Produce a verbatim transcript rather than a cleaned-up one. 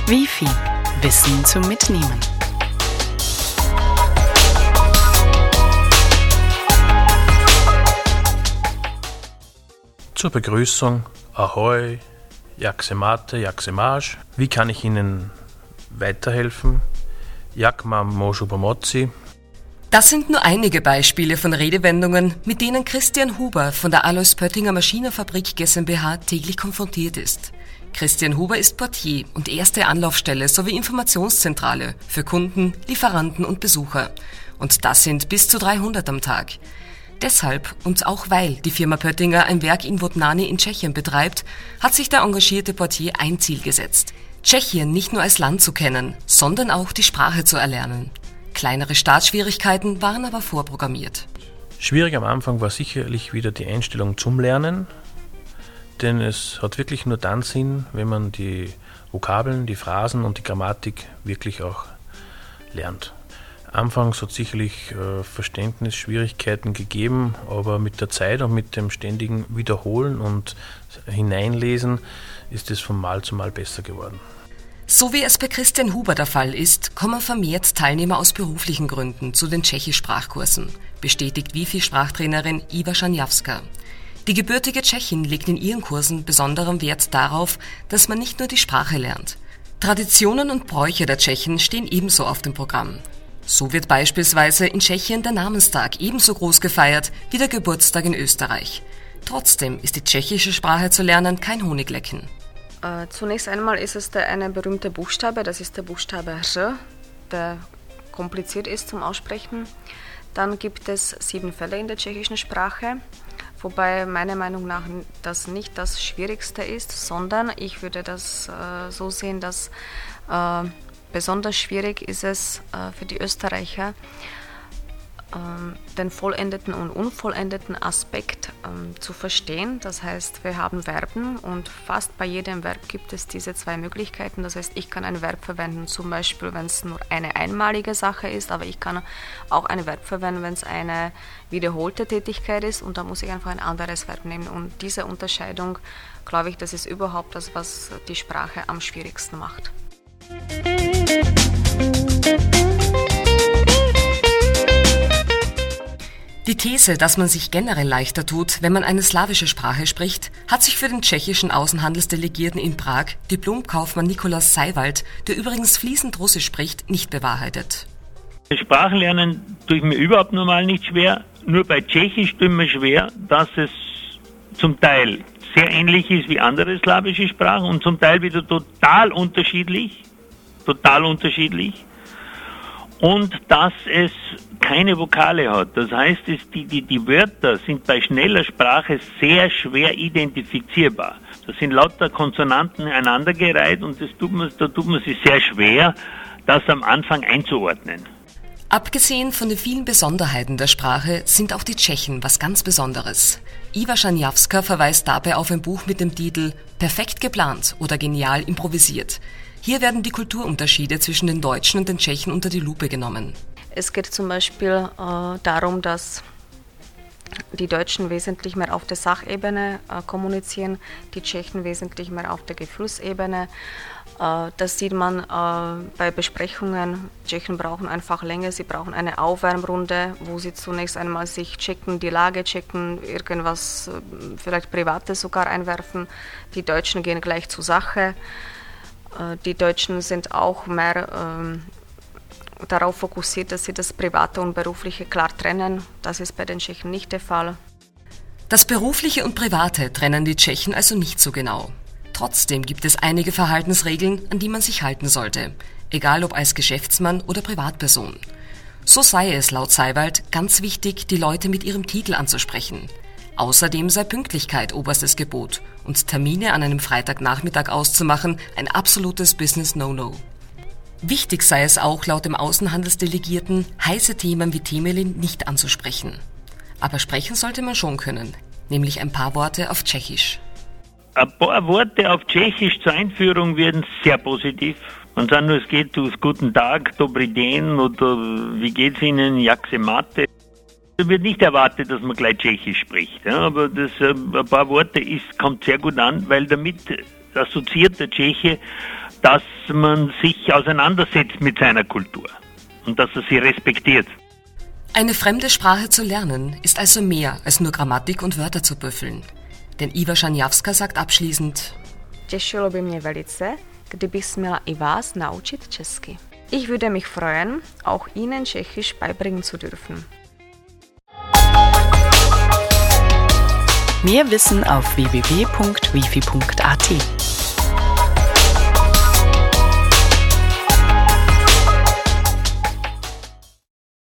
Wi-Fi. Wissen zum Mitnehmen. Zur Begrüßung, Ahoi, Jaksemate, Jaksemage. Wie kann ich Ihnen weiterhelfen? Jakmam Moshubamozi. Das sind nur einige Beispiele von Redewendungen, mit denen Christian Huber von der Alois Pöttinger Maschinenfabrik GmbH täglich konfrontiert ist. Christian Huber ist Portier und erste Anlaufstelle sowie Informationszentrale für Kunden, Lieferanten und Besucher. Und das sind bis zu dreihundert am Tag. Deshalb und auch weil die Firma Pöttinger ein Werk in Vodnany in Tschechien betreibt, hat sich der engagierte Portier ein Ziel gesetzt: Tschechien nicht nur als Land zu kennen, sondern auch die Sprache zu erlernen. Kleinere Startschwierigkeiten waren aber vorprogrammiert. Schwierig am Anfang war sicherlich wieder die Einstellung zum Lernen, denn es hat wirklich nur dann Sinn, wenn man die Vokabeln, die Phrasen und die Grammatik wirklich auch lernt. Anfangs hat es sicherlich äh, Verständnisschwierigkeiten gegeben, aber mit der Zeit und mit dem ständigen Wiederholen und Hineinlesen ist es von Mal zu Mal besser geworden. So wie es bei Christian Huber der Fall ist, kommen vermehrt Teilnehmer aus beruflichen Gründen zu den Tschechisch-Sprachkursen, bestätigt Wi-Fi-Sprachtrainerin Iva Schanjawska. Die gebürtige Tschechin legt in ihren Kursen besonderen Wert darauf, dass man nicht nur die Sprache lernt. Traditionen und Bräuche der Tschechen stehen ebenso auf dem Programm. So wird beispielsweise in Tschechien der Namenstag ebenso groß gefeiert wie der Geburtstag in Österreich. Trotzdem ist die tschechische Sprache zu lernen kein Honiglecken. Äh, zunächst einmal ist es der eine berühmte Buchstabe, das ist der Buchstabe R, der kompliziert ist zum Aussprechen. Dann gibt es sieben Fälle in der tschechischen Sprache, wobei meiner Meinung nach das nicht das Schwierigste ist, sondern ich würde das äh, so sehen, dass äh, besonders schwierig ist es äh, für die Österreicher, ähm, den vollendeten und unvollendeten Aspekt ähm, zu verstehen. Das heißt, wir haben Verben und fast bei jedem Verb gibt es diese zwei Möglichkeiten. Das heißt, ich kann ein Verb verwenden, zum Beispiel, wenn es nur eine einmalige Sache ist, aber ich kann auch ein Verb verwenden, wenn es eine wiederholte Tätigkeit ist, und da muss ich einfach ein anderes Verb nehmen. Und diese Unterscheidung, glaube ich, das ist überhaupt das, was die Sprache am schwierigsten macht. Die These, dass man sich generell leichter tut, wenn man eine slawische Sprache spricht, hat sich für den tschechischen Außenhandelsdelegierten in Prag, Diplomkaufmann Nikolaus Seiwald, der übrigens fließend Russisch spricht, nicht bewahrheitet. Sprachenlernen tue ich mir überhaupt normal nicht schwer, nur bei Tschechisch tue ich mir schwer, dass es zum Teil sehr ähnlich ist wie andere slawische Sprachen und zum Teil wieder total unterschiedlich, total unterschiedlich. Und dass es keine Vokale hat. Das heißt, es, die, die, die Wörter sind bei schneller Sprache sehr schwer identifizierbar. Das sind lauter Konsonanten aneinandergereiht und das tut man, da tut man sich sehr schwer, das am Anfang einzuordnen. Abgesehen von den vielen Besonderheiten der Sprache sind auch die Tschechen was ganz Besonderes. Iva Schanjawska verweist dabei auf ein Buch mit dem Titel »Perfekt geplant oder genial improvisiert«. Hier werden die Kulturunterschiede zwischen den Deutschen und den Tschechen unter die Lupe genommen. Es geht zum Beispiel äh, darum, dass die Deutschen wesentlich mehr auf der Sachebene äh, kommunizieren, die Tschechen wesentlich mehr auf der Gefühlsebene. Äh, das sieht man äh, bei Besprechungen. Tschechen brauchen einfach länger, sie brauchen eine Aufwärmrunde, wo sie zunächst einmal sich checken, die Lage checken, irgendwas, äh, vielleicht Privates sogar einwerfen. Die Deutschen gehen gleich zur Sache. Die Deutschen sind auch mehr ähm, darauf fokussiert, dass sie das Private und Berufliche klar trennen. Das ist bei den Tschechen nicht der Fall. Das Berufliche und Private trennen die Tschechen also nicht so genau. Trotzdem gibt es einige Verhaltensregeln, an die man sich halten sollte, egal ob als Geschäftsmann oder Privatperson. So sei es laut Seiwald ganz wichtig, die Leute mit ihrem Titel anzusprechen. Außerdem sei Pünktlichkeit oberstes Gebot und Termine an einem Freitagnachmittag auszumachen ein absolutes Business-No-No. Wichtig sei es auch laut dem Außenhandelsdelegierten, heiße Themen wie Temelin nicht anzusprechen. Aber sprechen sollte man schon können, nämlich ein paar Worte auf Tschechisch. Ein paar Worte auf Tschechisch zur Einführung werden sehr positiv. Man sagt nur, es geht um Guten Tag, Dobrý den oder wie geht's Ihnen, Jaksemate. Es wird nicht erwartet, dass man gleich Tschechisch spricht, ja, aber das, äh, ein paar Worte ist, kommt sehr gut an, weil damit assoziiert der Tscheche dass man sich auseinandersetzt mit seiner Kultur und dass er sie respektiert. Eine fremde Sprache zu lernen ist also mehr als nur Grammatik und Wörter zu büffeln. Denn Iva Schanjavska sagt abschließend: Těšilo by mě velice, kdybych směla i vás naučit česky. Ich würde mich freuen, auch Ihnen Tschechisch beibringen zu dürfen. Mehr Wissen auf w w w punkt wifi punkt a t.